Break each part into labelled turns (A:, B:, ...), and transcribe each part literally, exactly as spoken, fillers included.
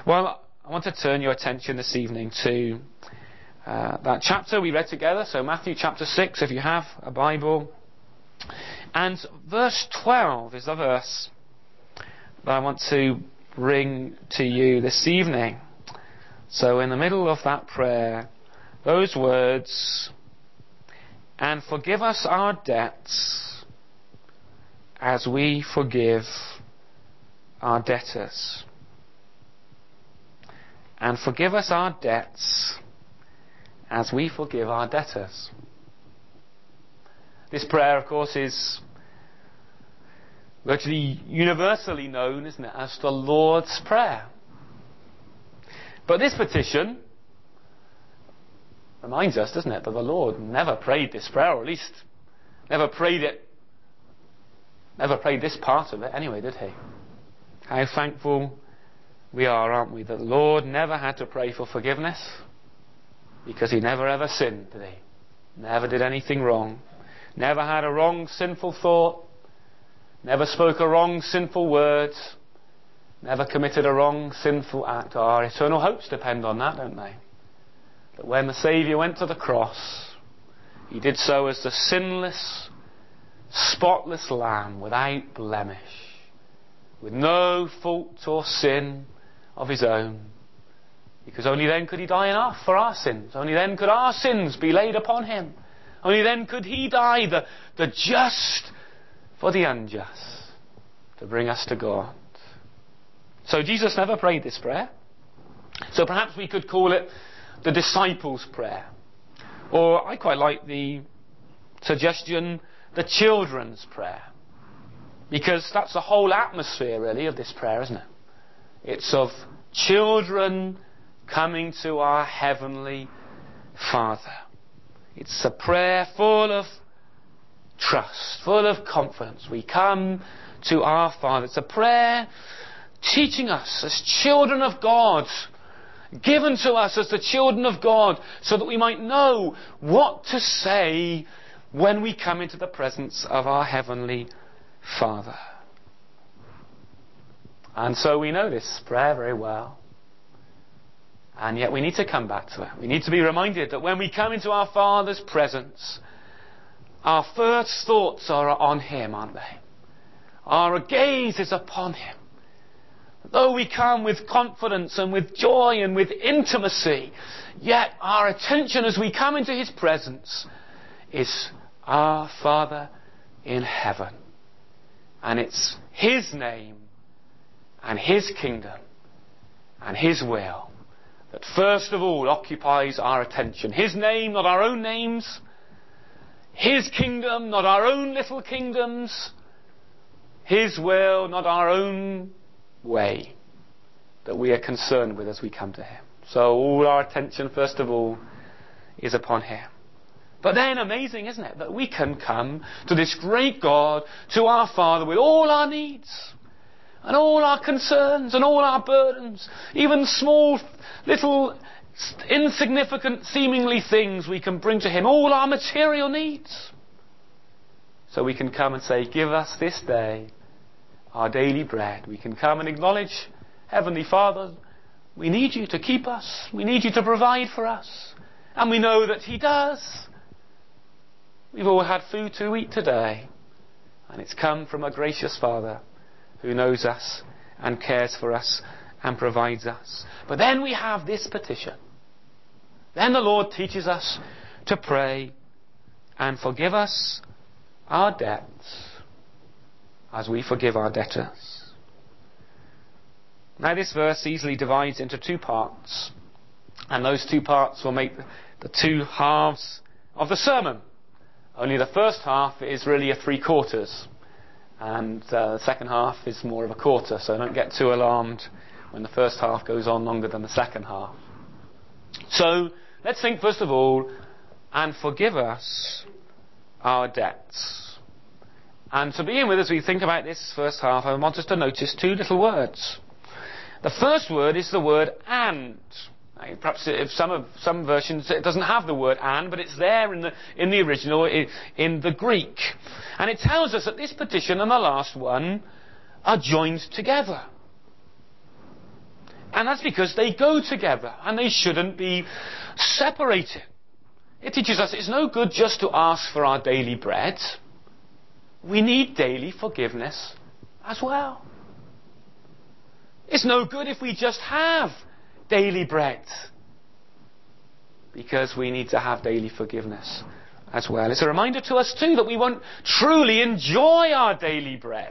A: Well, I want to turn your attention this evening to uh, that chapter we read together. So Matthew chapter six, if you have a Bible. And verse twelve is the verse that I want to bring to you this evening. So in the middle of that prayer, those words, "And forgive us our debts as we forgive our debtors." And forgive us our debts as we forgive our debtors. This prayer, of course, is virtually universally known, isn't it, as the Lord's Prayer. But this petition reminds us, doesn't it, that the Lord never prayed this prayer, or at least never prayed it, never prayed this part of it anyway, did he? How thankful we are, aren't we, that the Lord never had to pray for forgiveness, because he never ever sinned, did he? Never did anything wrong. Never had a wrong, sinful thought. Never spoke a wrong, sinful word. Never committed a wrong, sinful act. Our eternal hopes depend on that, don't they? That when the Saviour went to the cross, he did so as the sinless, spotless Lamb without blemish, with no fault or sin of his own, because only then could he die enough for our sins. Only then could our sins be laid upon him. Only then could he die, the, the just for the unjust, to bring us to God. So Jesus never prayed this prayer. So perhaps we could call it the disciples' prayer. Or I quite like the suggestion, the children's prayer. Because that's the whole atmosphere, really, of this prayer, isn't it? It's of children coming to our Heavenly Father. It's a prayer full of trust, full of confidence. We come to our Father. It's a prayer teaching us as children of God, given to us as the children of God, so that we might know what to say when we come into the presence of our Heavenly Father. And so we know this prayer very well. And yet we need to come back to it. We need to be reminded that when we come into our Father's presence, our first thoughts are on him, aren't they? Our gaze is upon him. Though we come with confidence and with joy and with intimacy, yet our attention as we come into his presence is our Father in heaven. And it's his name and his kingdom and his will that first of all occupies our attention. His name, not our own names. His kingdom, not our own little kingdoms. His will, not our own way, that we are concerned with as we come to him. So all our attention, first of all, is upon him. But then, amazing, isn't it, that we can come to this great God, to our Father, with all our needs, and all our concerns, and all our burdens, even small, little, insignificant, seemingly things we can bring to him, all our material needs. So we can come and say, give us this day our daily bread. We can come and acknowledge, Heavenly Father, we need you to keep us. We need you to provide for us. And we know that he does. We've all had food to eat today. And it's come from a gracious Father who knows us and cares for us and provides us. But then we have this petition. Then the Lord teaches us to pray, and forgive us our debts as we forgive our debtors. Now this verse easily divides into two parts, and those two parts will make the two halves of the sermon. Only the first half is really a three quarters, and uh, the second half is more of a quarter, so don't get too alarmed when the first half goes on longer than the second half. So let's think first of all, and forgive us our debts. And to begin with, as we think about this first half, I want us to notice two little words. The first word is the word and. Now, perhaps if some of some versions it doesn't have the word and, but it's there in the in the original in, in the Greek, and it tells us that this petition and the last one are joined together. And that's because they go together and they shouldn't be separated. It teaches us it's no good just to ask for our daily bread. We need daily forgiveness as well. It's no good if we just have daily bread, because we need to have daily forgiveness as well. It's a reminder to us too that we won't truly enjoy our daily bread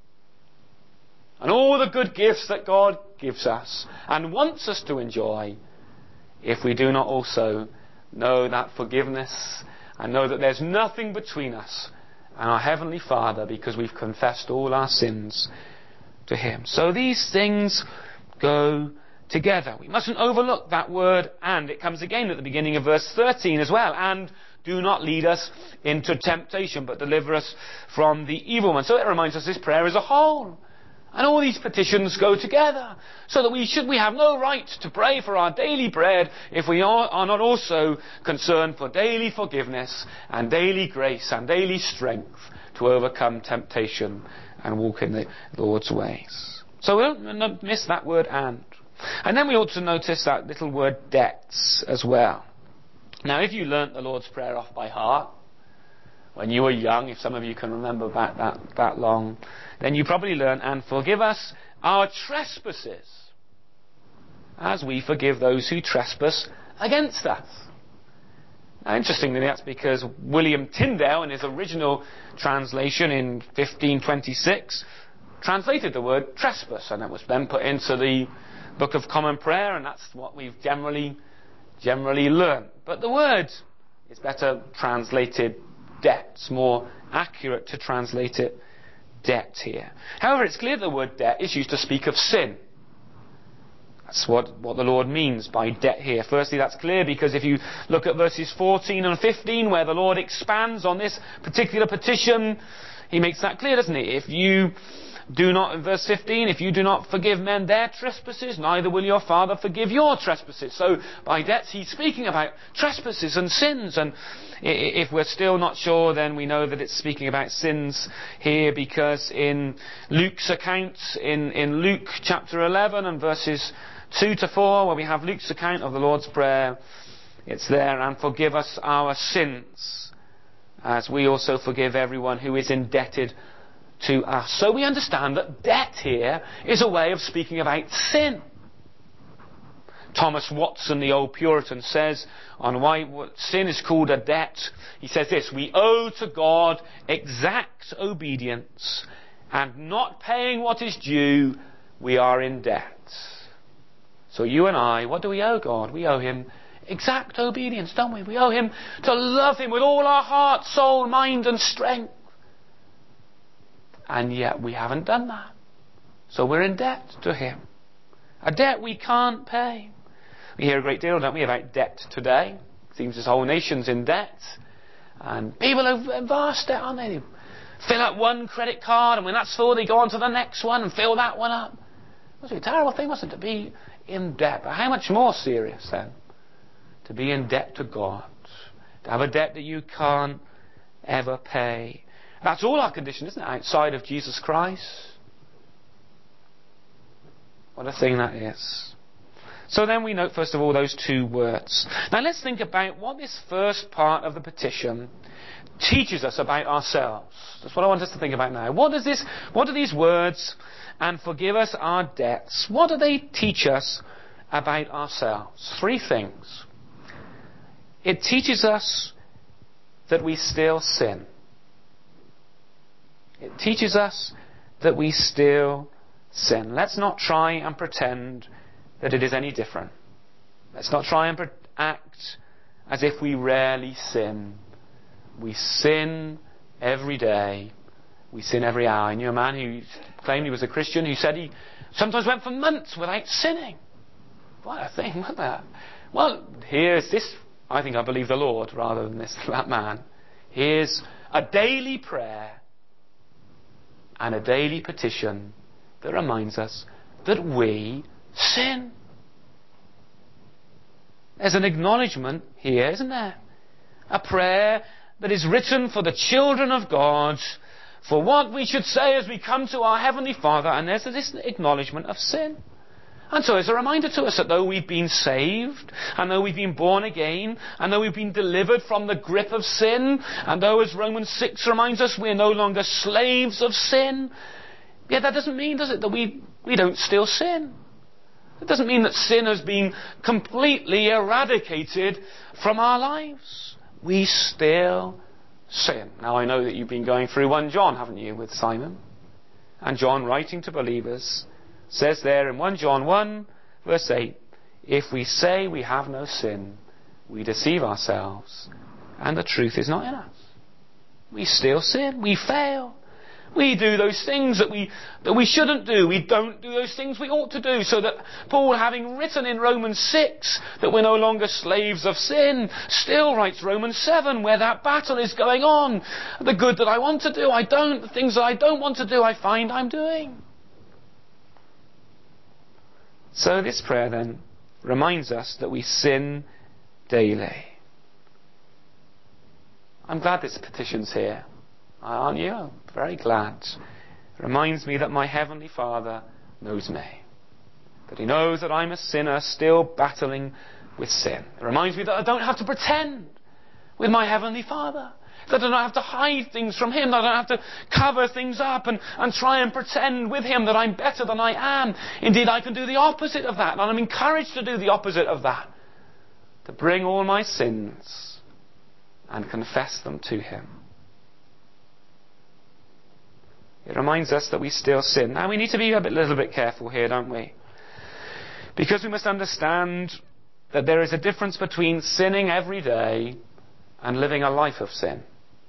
A: and all the good gifts that God gives us and wants us to enjoy if we do not also know that forgiveness and know that there's nothing between us and our Heavenly Father, because we've confessed all our sins to Him. So these things go together. We mustn't overlook that word "and." It comes again at the beginning of verse thirteen as well. And do not lead us into temptation, but deliver us from the evil one. So it reminds us this prayer is a whole. And all these petitions go together. So that we should, we have no right to pray for our daily bread if we are, are not also concerned for daily forgiveness and daily grace and daily strength to overcome temptation and walk in the Lord's ways. So we don't miss that word "and." And then we ought to notice that little word "debts" as well. Now, if you learnt the Lord's Prayer off by heart when you were young, if some of you can remember back that, that long, then you probably learned, "And forgive us our trespasses, as we forgive those who trespass against us." Now, interestingly, that's because William Tyndale, in his original translation in fifteen twenty-six, translated the word "trespass," and it was then put into the Book of Common Prayer, and that's what we've generally generally learned. But the word is better translated "debt." It's more accurate to translate it "debt" here. However, it's clear the word "debt" is used to speak of sin. That's what, what the Lord means by debt here. Firstly, that's clear because if you look at verses fourteen and fifteen, where the Lord expands on this particular petition, He makes that clear, doesn't He? If you do not, in verse fifteen, if you do not forgive men their trespasses, neither will your Father forgive your trespasses. So by debts, He's speaking about trespasses and sins. And if we're still not sure, then we know that it's speaking about sins here, because in Luke's account, in, in Luke chapter eleven and verses two to four, where we have Luke's account of the Lord's Prayer, it's there, "And forgive us our sins, as we also forgive everyone who is indebted to us." So we understand that debt here is a way of speaking about sin. Thomas Watson, the old Puritan, says on why sin is called a debt, he says this: "We owe to God exact obedience, and not paying what is due, we are in debt." So you and I, what do we owe God? We owe Him exact obedience, don't we? We owe Him to love Him with all our heart, soul, mind and strength. And yet we haven't done that. So we're in debt to Him. A debt we can't pay. We hear a great deal, don't we, about debt today. It seems this whole nation's in debt. And people are in vast debt, aren't they? They fill out one credit card, and when that's full, they go on to the next one and fill that one up. It must be a terrible thing, mustn't it, to be in debt? But how much more serious, then, to be in debt to God? To have a debt that you can't ever pay. That's all our condition, isn't it, outside of Jesus Christ? What a thing that is. So then we note, first of all, those two words. Now let's think about what this first part of the petition teaches us about ourselves. That's what I want us to think about now. What does this, what do these words, "and forgive us our debts," what do they teach us about ourselves? Three things. It teaches us that we still sin. It teaches us that we still sin. Let's not try and pretend that it is any different. Let's not try and pre- act as if we rarely sin. We sin every day. We sin every hour. I knew a man who claimed he was a Christian who said he sometimes went for months without sinning. What a thing, wasn't that? Well, here's this, I think I believe the Lord rather than this, that man. Here's a daily prayer and a daily petition that reminds us that we sin. There's an acknowledgement here, isn't there? A prayer that is written for the children of God, for what we should say as we come to our Heavenly Father, and there's this acknowledgement of sin. And so it's a reminder to us that though we've been saved, and though we've been born again, and though we've been delivered from the grip of sin, and though, as Romans six reminds us, we're no longer slaves of sin, yet that doesn't mean, does it, that we, we don't still sin. It doesn't mean that sin has been completely eradicated from our lives. We still sin. Now I know that you've been going through First John, haven't you, with Simon? And John, writing to believers, says there in First John one, verse eight, if we say we have no sin, we deceive ourselves, and the truth is not in us. We still sin. We fail. We do those things that we that we shouldn't do. We don't do those things we ought to do. So that Paul, having written in Romans six that we're no longer slaves of sin, still writes Romans seven, where that battle is going on. The good that I want to do, I don't. The things that I don't want to do, I find I'm doing. So this prayer then reminds us that we sin daily. I'm glad this petition's here. Aren't you? I'm very glad. It reminds me that my Heavenly Father knows me. That He knows that I'm a sinner still battling with sin. It reminds me that I don't have to pretend with my Heavenly Father. That I don't have to hide things from Him. That I don't have to cover things up and, and try and pretend with Him that I'm better than I am. Indeed, I can do the opposite of that. And I'm encouraged to do the opposite of that. To bring all my sins and confess them to Him. It reminds us that we still sin. Now we need to be a bit, little bit careful here, don't we? Because we must understand that there is a difference between sinning every day and living a life of sin.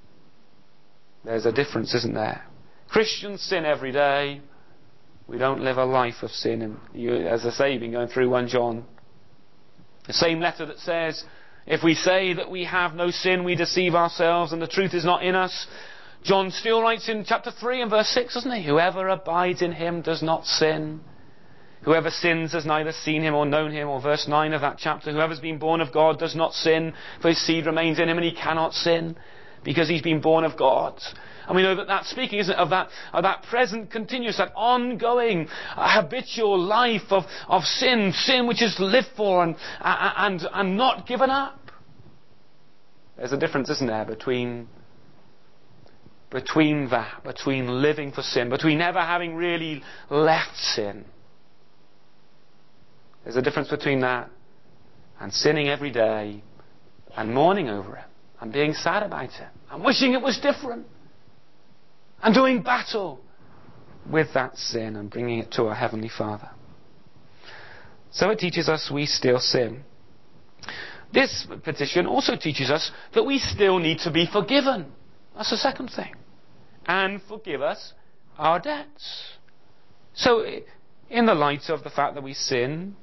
A: There's a difference, isn't there? Christians sin every day. We don't live a life of sin. And you, as I say, you've been going through First John. The same letter that says, if we say that we have no sin, we deceive ourselves and the truth is not in us. John still writes in chapter three and verse six, doesn't he? Whoever abides in Him does not sin. Whoever sins has neither seen Him or known Him. Or verse nine of that chapter, whoever's been born of God does not sin, for his seed remains in him and he cannot sin, because he's been born of God. And we know that that's speaking, isn't it, of that, of that present continuous, that ongoing, uh, habitual life of, of sin, sin which is lived for and, uh, and, and not given up. There's a difference, isn't there, between Between that, between living for sin, between never having really left sin. There's a difference between that and sinning every day and mourning over it and being sad about it and wishing it was different and doing battle with that sin and bringing it to our Heavenly Father. So it teaches us we still sin. This petition also teaches us that we still need to be forgiven. That's the second thing. And forgive us our debts. So, in the light of the fact that we sin,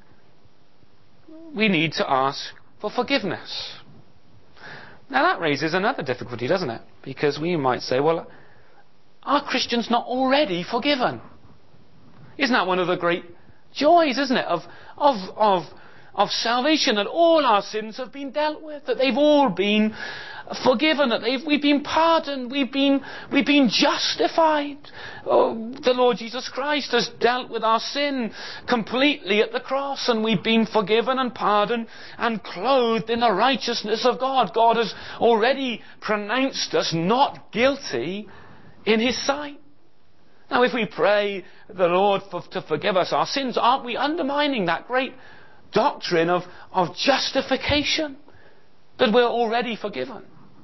A: we need to ask for forgiveness. Now that raises another difficulty, doesn't it? Because we might say, well, are Christians not already forgiven? Isn't that one of the great joys, isn't it, of, of, of, of salvation, that all our sins have been dealt with, that they've all been forgiven, that they've, we've been pardoned, we've been, we've been justified. Oh, the Lord Jesus Christ has dealt with our sin completely at the cross, and we've been forgiven and pardoned and clothed in the righteousness of God. God has already pronounced us not guilty in His sight. Now if we pray the Lord for, to forgive us our sins, aren't we undermining that great doctrine of, of justification? That we're already forgiven?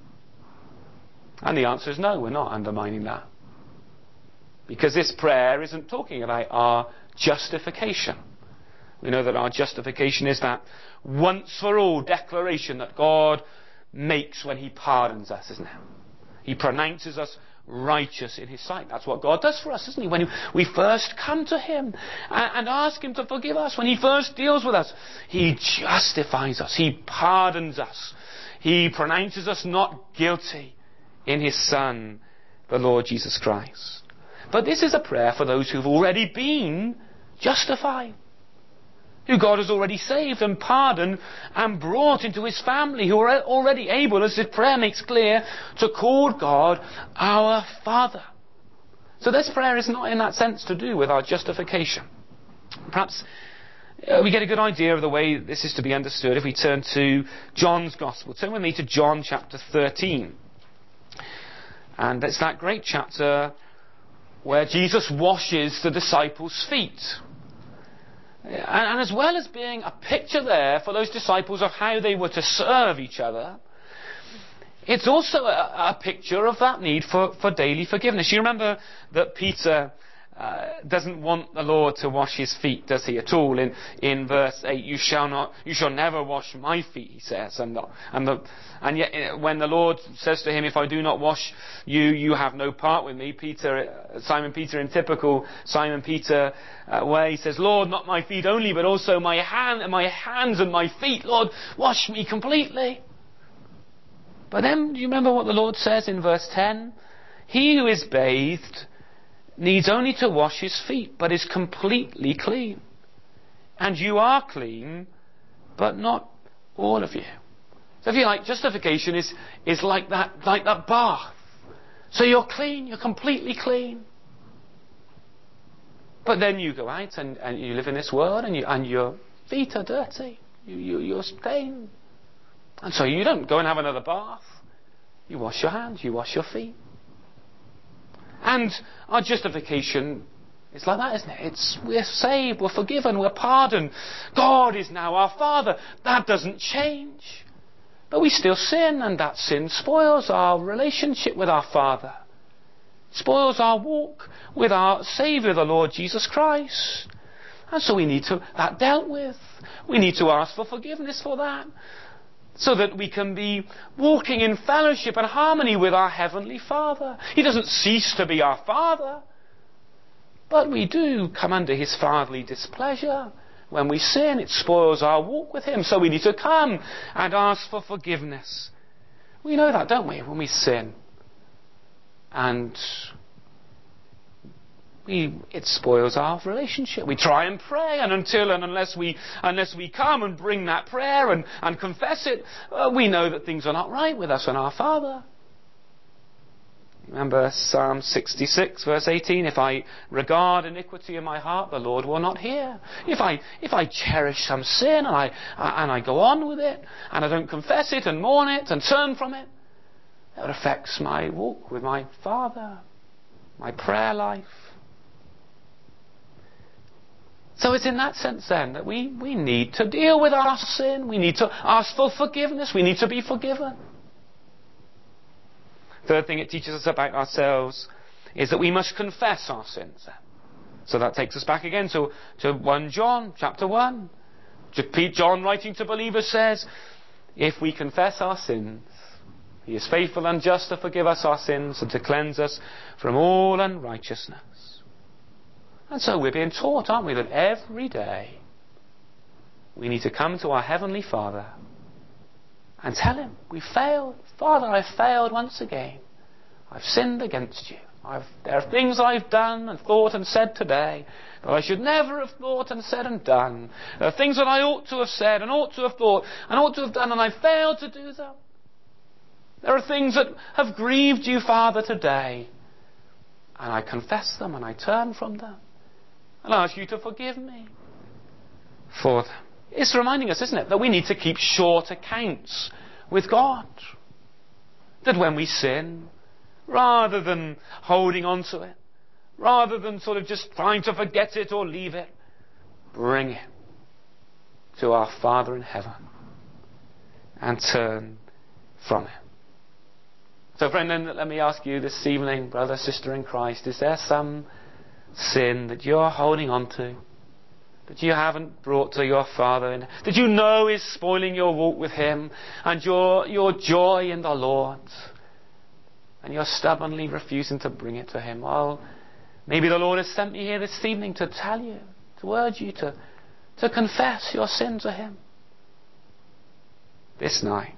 A: And the answer is no, we're not undermining that. Because this prayer isn't talking about our justification. We know that our justification is that once for all declaration that God makes when He pardons us, isn't it? He pronounces us righteous in His sight. That's what God does for us, isn't He? When we first come to Him and ask Him to forgive us, when He first deals with us, He justifies us. He pardons us. He pronounces us not guilty in His Son, the Lord Jesus Christ. But this is a prayer for those who've already been justified, who God has already saved and pardoned and brought into His family, who are already able, as this prayer makes clear, to call God our Father. So this prayer is not in that sense to do with our justification. Perhaps Uh, we get a good idea of the way this is to be understood if we turn to John's Gospel. Turn with me to John chapter thirteen. And it's that great chapter where Jesus washes the disciples' feet. And, and as well as being a picture there for those disciples of how they were to serve each other, it's also a, a picture of that need for, for daily forgiveness. You remember that Peter uh, doesn't want the Lord to wash his feet, does he, at all? In in verse eight, you shall not, you shall never wash my feet, he says. And, the, and, the, and yet when the Lord says to him, if I do not wash you, you have no part with me, Peter, Simon Peter, in typical Simon Peter uh, way, he says, Lord, not my feet only, but also my hand, my hands and my feet. Lord, wash me completely. But then, do you remember what the Lord says in verse ten? He who is bathed needs only to wash his feet, but is completely clean. And you are clean, but not all of you. So if you like, justification is, is like that, like that bath. So you're clean, you're completely clean. But then you go out and, and you live in this world and, you, and your feet are dirty. You, you, you're stained. And so you don't go and have another bath. You wash your hands, you wash your feet. And our justification is like that, isn't it? It's, we're saved, we're forgiven, we're pardoned. God is now our Father. That doesn't change. But we still sin, and that sin spoils our relationship with our Father. Spoils our walk with our Saviour, the Lord Jesus Christ. And so we need to, that dealt with. We need to ask for forgiveness for that, so that we can be walking in fellowship and harmony with our Heavenly Father. He doesn't cease to be our Father, but we do come under His fatherly displeasure. When we sin, it spoils our walk with Him, so we need to come and ask for forgiveness. We know that, don't we, when we sin? And We, it spoils our relationship. We try and pray, and until and unless we unless we come and bring that prayer and, and confess it, uh, we know that things are not right with us and our Father. Remember Psalm sixty-six, verse eighteen, if I regard iniquity in my heart, the Lord will not hear. If I if I cherish some sin and I and I go on with it, and I don't confess it and mourn it and turn from it, that affects my walk with my Father, my prayer life. So it's in that sense then that we, we need to deal with our sin. We need to ask for forgiveness. We need to be forgiven. Third thing it teaches us about ourselves is that we must confess our sins then. So that takes us back again to, to First John chapter one. John, writing to believers, says, if we confess our sins, He is faithful and just to forgive us our sins and to cleanse us from all unrighteousness. And so we're being taught, aren't we, that every day we need to come to our Heavenly Father and tell Him, we failed. Father, I've failed once again. I've sinned against you. I've, there are things I've done and thought and said today that I should never have thought and said and done. There are things that I ought to have said and ought to have thought and ought to have done, and I failed to do them. There are things that have grieved you, Father, today, and I confess them and I turn from them. And I ask you to forgive me for them. It's reminding us, isn't it, that we need to keep short accounts with God. That when we sin, rather than holding on to it, rather than sort of just trying to forget it or leave it, bring it to our Father in heaven and turn from it. So friend, then let me ask you this evening, brother, sister in Christ, is there some sin that you're holding on to, that you haven't brought to your Father, that you know is spoiling your walk with Him and your, your joy in the Lord, and you're stubbornly refusing to bring it to Him? Well, maybe the Lord has sent me here this evening to tell you, to urge you to, to confess your sin to Him this night.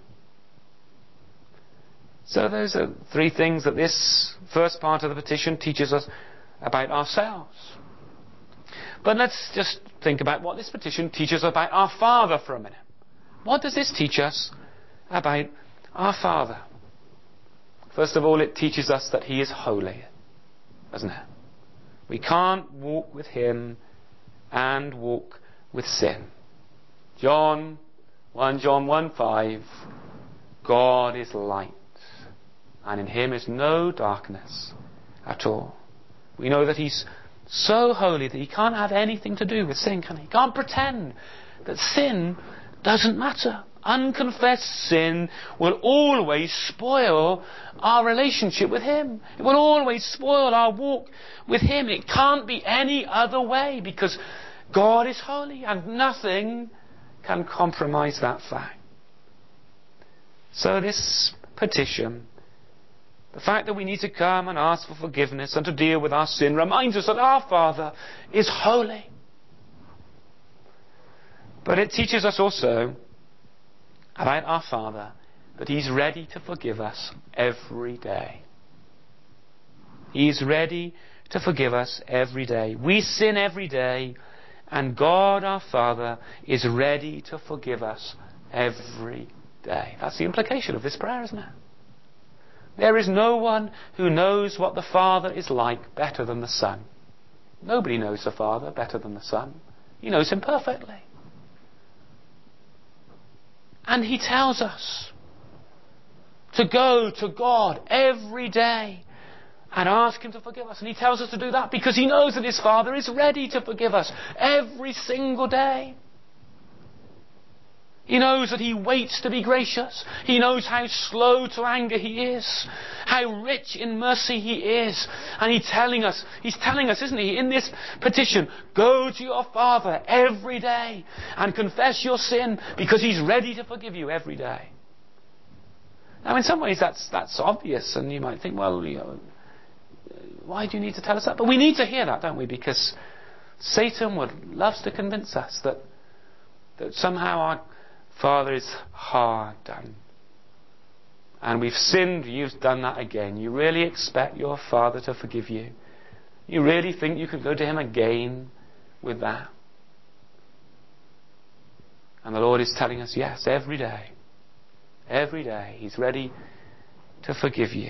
A: So those are three things that this first part of the petition teaches us about ourselves. But let's just think about what this petition teaches about our Father for a minute. What does this teach us about our Father? First of all, it teaches us that He is holy, doesn't it? We can't walk with Him and walk with sin. John, First John one five, God is light, and in him is no darkness at all. We know that he's so holy that he can't have anything to do with sin, can he? He can't pretend that sin doesn't matter. Unconfessed sin will always spoil our relationship with him. It will always spoil our walk with him. It can't be any other way, because God is holy and nothing can compromise that fact. So this petition, the fact that we need to come and ask for forgiveness and to deal with our sin, reminds us that our Father is holy. But it teaches us also about our Father that he's ready to forgive us every day. He's ready to forgive us every day. We sin every day, and God our Father is ready to forgive us every day. That's the implication of this prayer, isn't it? There is no one who knows what the Father is like better than the Son. Nobody knows the Father better than the Son. He knows him perfectly. And he tells us to go to God every day and ask him to forgive us. And he tells us to do that because he knows that his Father is ready to forgive us every single day. He knows that he waits to be gracious. He knows how slow to anger he is, how rich in mercy he is. And he's telling us, he's telling us, isn't he, in this petition, go to your Father every day and confess your sin, because he's ready to forgive you every day. Now, in some ways that's that's obvious, and you might think, well, you know, why do you need to tell us that? But we need to hear that, don't we? Because Satan would loves to convince us that that somehow our Father is hard done. And we've sinned, you've done that again. You really expect your Father to forgive you? You really think you could go to him again with that? And the Lord is telling us, yes, every day. Every day he's ready to forgive you.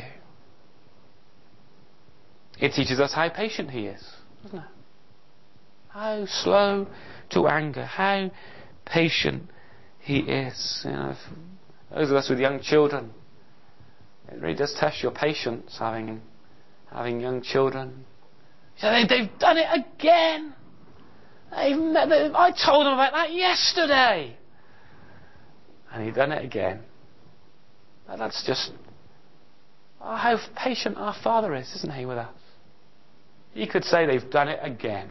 A: It teaches us how patient he is, doesn't it? How slow to anger, how patient he is. You know, those of us with young children, it really does test your patience having having young children. So they, they've done it again. They've, they, I told them about that yesterday, and he'd done it again. But that's just oh, how patient our Father is, isn't he, with us? He could say they've done it again,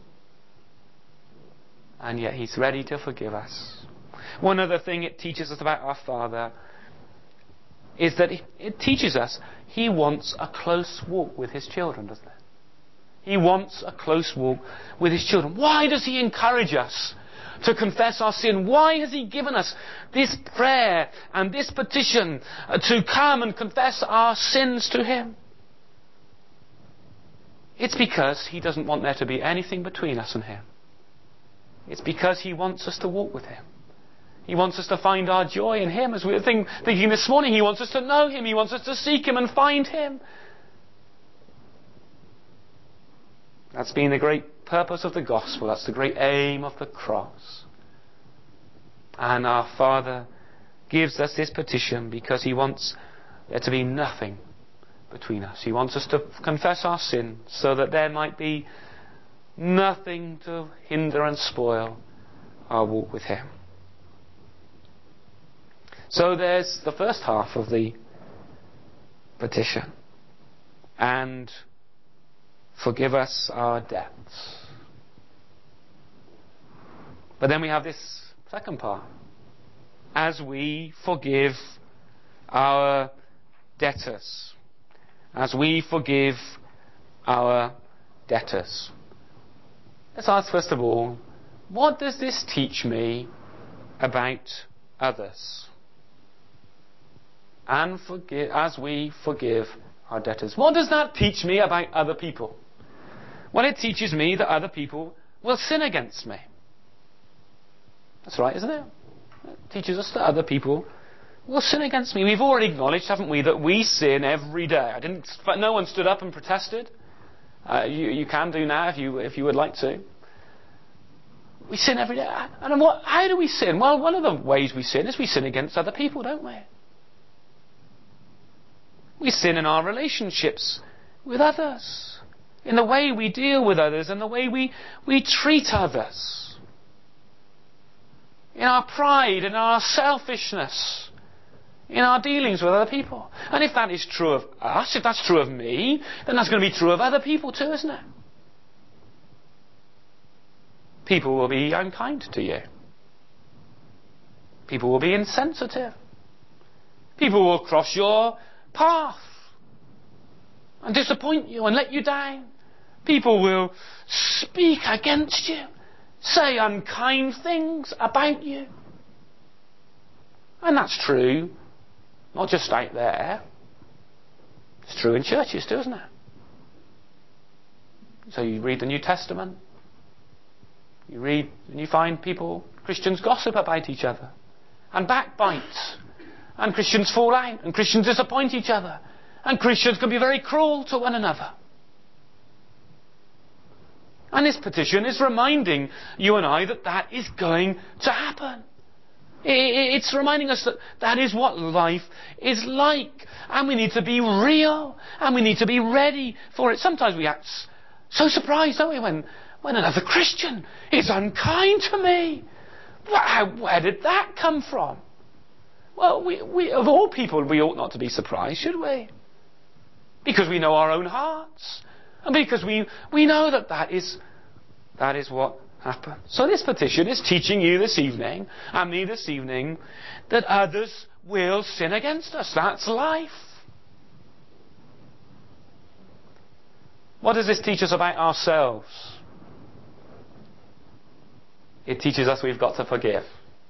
A: and yet he's ready to forgive us. One other thing it teaches us about our Father is that it teaches us he wants a close walk with his children, doesn't it? He wants a close walk with his children. Why does he encourage us to confess our sin? Why has he given us this prayer and this petition to come and confess our sins to him? It's because he doesn't want there to be anything between us and him. It's because he wants us to walk with him. He wants us to find our joy in him. As we were think, thinking this morning, he wants us to know him. He wants us to seek him and find him. That's been the great purpose of the gospel. That's the great aim of the cross. And our Father gives us this petition because he wants there to be nothing between us. He wants us to confess our sin so that there might be nothing to hinder and spoil our walk with him. So there's the first half of the petition. And forgive us our debts. But then we have this second part. As we forgive our debtors. As we forgive our debtors. Let's ask first of all, what does this teach me about others? And forgive, as we forgive our debtors. What does that teach me about other people? Well, it teaches me that other people will sin against me. That's right, isn't it? It teaches us that other people will sin against me. We've already acknowledged, haven't we, that we sin every day. I didn't. No one stood up and protested. Uh, you, you can do now if you if you would like to. We sin every day. And what, how do we sin? Well, one of the ways we sin is we sin against other people, don't we? We sin in our relationships with others, in the way we deal with others and the way we, we treat others, in our pride and our selfishness, in our dealings with other people. And if that is true of us, if that's true of me, then that's going to be true of other people too, isn't it? People will be unkind to you. People will be insensitive. People will cross your path and disappoint you and let you down. People will speak against you, say unkind things about you. And that's true, not just out there. It's true in churches too, isn't it? So you read the New Testament, you read and you find people, Christians gossip about each other and backbite, and Christians fall out, and Christians disappoint each other, and Christians can be very cruel to one another. And this petition is reminding you and I that that is going to happen. It's reminding us that that is what life is like, and we need to be real, and we need to be ready for it. Sometimes we act so surprised, don't we, when, when another Christian is unkind to me. Where did that come from? Well, we, we, of all people, we ought not to be surprised, should we? Because we know our own hearts. And because we, we know that that is, that is what happens. So this petition is teaching you this evening, and me this evening, that others will sin against us. That's life. What does this teach us about ourselves? It teaches us we've got to forgive.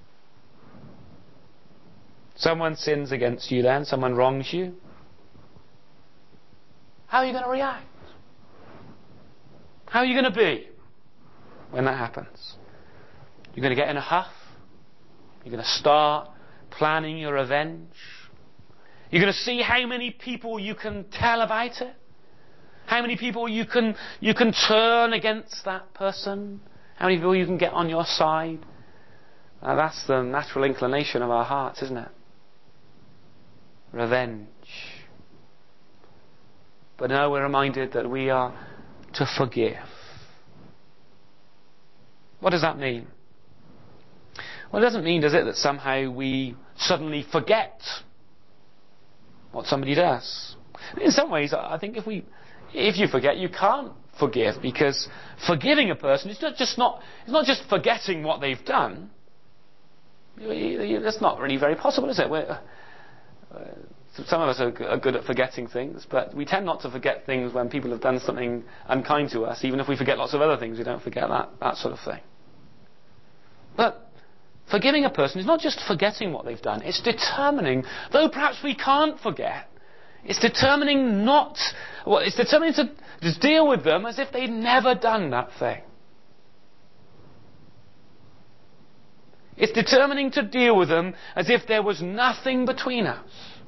A: Someone sins against you then, someone wrongs you. How are you going to react? How are you going to be when that happens? You're going to get in a huff. You're going to start planning your revenge. You're going to see how many people you can tell about it. How many people you can, you can turn against that person. How many people you can get on your side. Now that's the natural inclination of our hearts, isn't it? Revenge. But now we're reminded that we are to forgive. What does that mean? Well, it doesn't mean, does it, that somehow we suddenly forget what somebody does. In some ways, I think if we, if you forget, you can't forgive, because forgiving a person is not just not, it's not just forgetting what they've done. That's not really very possible, is it? We're, uh, some of us are good at forgetting things, but we tend not to forget things when people have done something unkind to us. Even if we forget lots of other things, we don't forget that, that sort of thing. But forgiving a person is not just forgetting what they've done. It's determining, though perhaps we can't forget, it's determining not, well, it's determining to just deal with them as if they'd never done that thing. It's determining to deal with them as if there was nothing between us.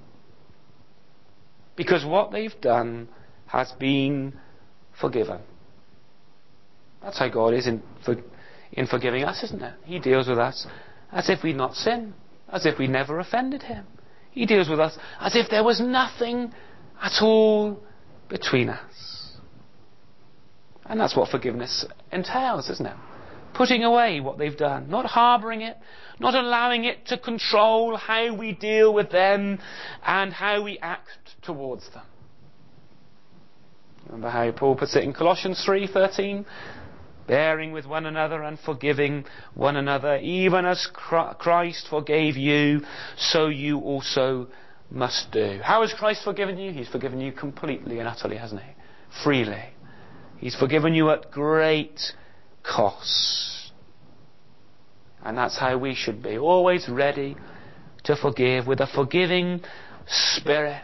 A: Because what they've done has been forgiven. That's how God is in, for, in forgiving us, isn't it? He deals with us as if we'd not sinned, as if we'd never offended Him. He deals with us as if there was nothing at all between us. And that's what forgiveness entails, isn't it? Putting away what they've done, not harbouring it, not allowing it to control how we deal with them and how we act towards them. Remember how Paul puts it in Colossians three thirteen? Bearing with one another and forgiving one another, even as Christ forgave you, so you also must do. How has Christ forgiven you? He's forgiven you completely and utterly, hasn't He? Freely. He's forgiven you at great cost. And that's how we should be, always ready to forgive with a forgiving spirit.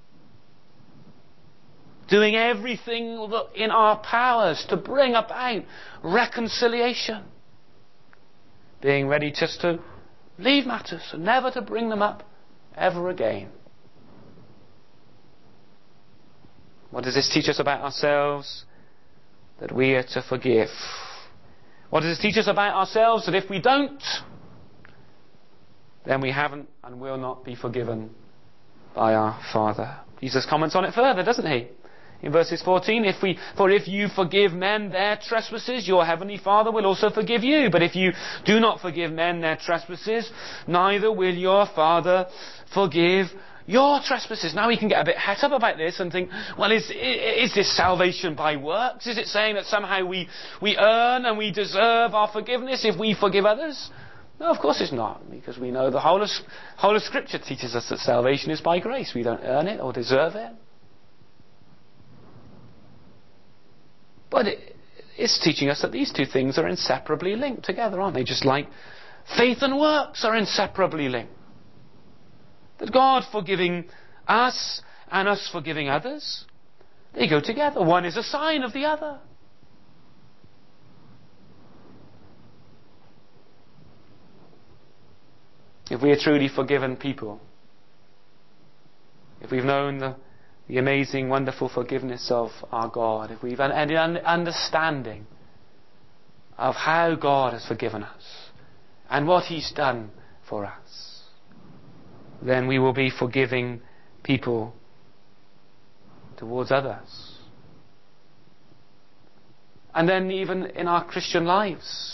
A: Doing everything in our powers to bring about reconciliation. Being ready just to leave matters and never to bring them up ever again. What does this teach us about ourselves? That we are to forgive. What does this teach us about ourselves? That if we don't, then we haven't and will not be forgiven by our Father. Jesus comments on it further, doesn't he? In verses fourteen, if we, for if you forgive men their trespasses, your heavenly Father will also forgive you. But if you do not forgive men their trespasses, neither will your Father forgive your trespasses. Now we can get a bit het up about this and think, well, is, is this salvation by works? Is it saying that somehow we, we earn and we deserve our forgiveness if we forgive others? No, of course it's not, because we know the whole of, whole of Scripture teaches us that salvation is by grace. We don't earn it or deserve it. But it, it's teaching us that these two things are inseparably linked together, aren't they? Just like faith and works are inseparably linked. That God forgiving us and us forgiving others, they go together. One is a sign of the other. If we are truly forgiven people, if we've known the, the amazing, wonderful forgiveness of our God, if we've had an understanding of how God has forgiven us and what He's done for us, then we will be forgiving people towards others. And then even in our Christian lives,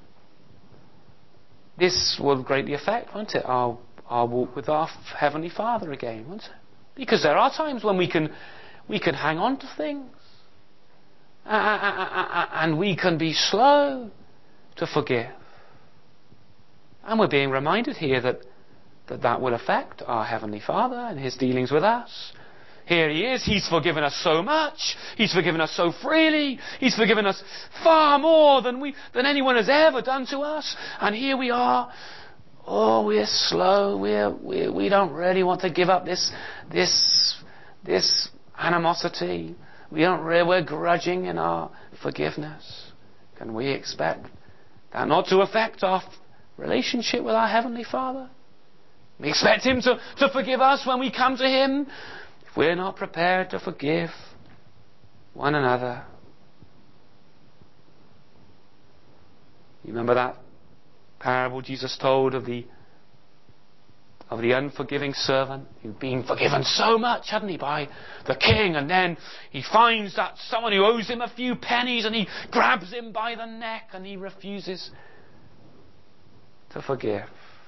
A: this will greatly affect, won't it, our, our walk with our Heavenly Father again, won't it? Because there are times when we can, we can hang on to things. And we can be slow to forgive. And we're being reminded here that that, that will affect our Heavenly Father and His dealings with us. Here He is. He's forgiven us so much. He's forgiven us so freely. He's forgiven us far more than we than anyone has ever done to us. And here we are. Oh, we're slow. We're, we we don't really want to give up this this this animosity. We don't really, we're grudging in our forgiveness. Can we expect that not to affect our relationship with our Heavenly Father? We expect Him to, to forgive us when we come to Him. If we're not prepared to forgive one another. You remember that parable Jesus told of the of the unforgiving servant who'd been forgiven so much, hadn't he, by the king, and then he finds that someone who owes him a few pennies and he grabs him by the neck and he refuses to forgive.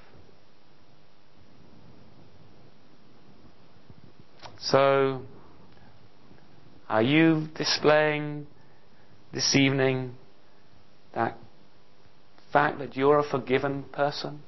A: So, are you displaying this evening that fact that you're a forgiven person?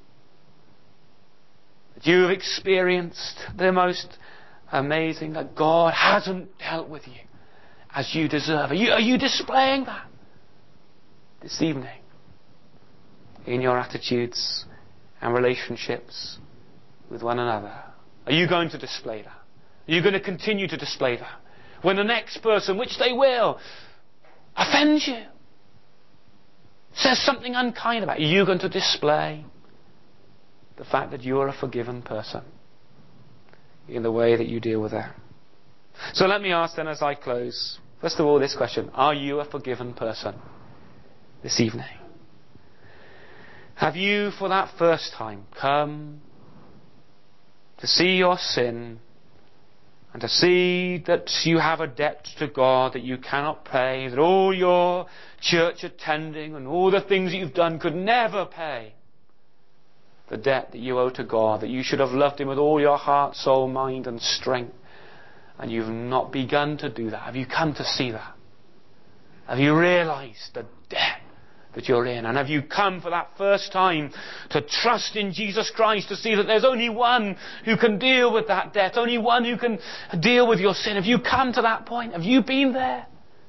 A: That you've experienced the most amazing, that God hasn't dealt with you as you deserve? Are you, are you displaying that this evening in your attitudes and relationships with one another? Are you going to display that? Are you going to continue to display that? When the next person, which they will, offends you, says something unkind about you, you're going to display the fact that you're a forgiven person in the way that you deal with them. So let me ask then as I close, first of all, this question: are you a forgiven person this evening? Have you, for that first time, come to see your sin and to see that you have a debt to God that you cannot pay, that all your church attending and all the things that you've done could never pay the debt that you owe to God, that you should have loved Him with all your heart, soul, mind and strength, and you've not begun to do that? Have you come to see that? Have you realized the debt that you're in? And have you come for that first time to trust in Jesus Christ, to see that there's only one who can deal with that debt, only one who can deal with your sin? Have you come to that point? Have you been there?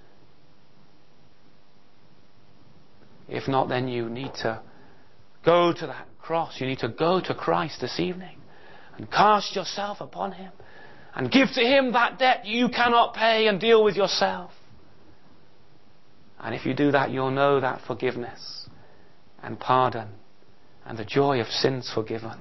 A: If not, then you need to go to that cross. You need to go to Christ this evening and cast yourself upon Him and give to Him that debt you cannot pay and deal with yourself. And if you do that, you'll know that forgiveness and pardon and the joy of sins forgiven.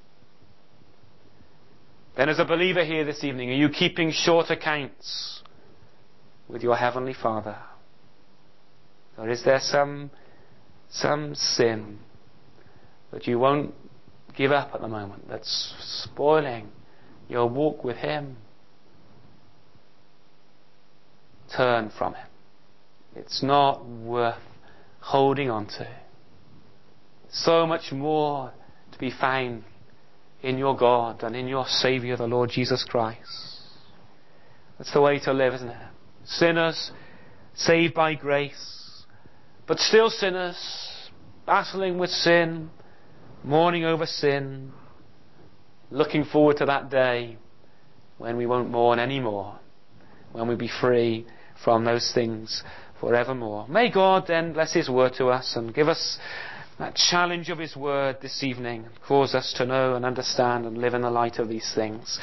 A: Then as a believer here this evening, are you keeping short accounts with your Heavenly Father? Or is there some some sin that you won't give up at the moment, that's spoiling your walk with Him, turn from it. It's not worth holding on to. So much more to be found in your God and in your Saviour, the Lord Jesus Christ. That's the way to live, isn't it? Sinners saved by grace, but still sinners, battling with sin, mourning over sin, looking forward to that day when we won't mourn anymore, when we'll be free from those things forevermore. May God then bless His word to us and give us that challenge of His word this evening, cause us to know and understand and live in the light of these things.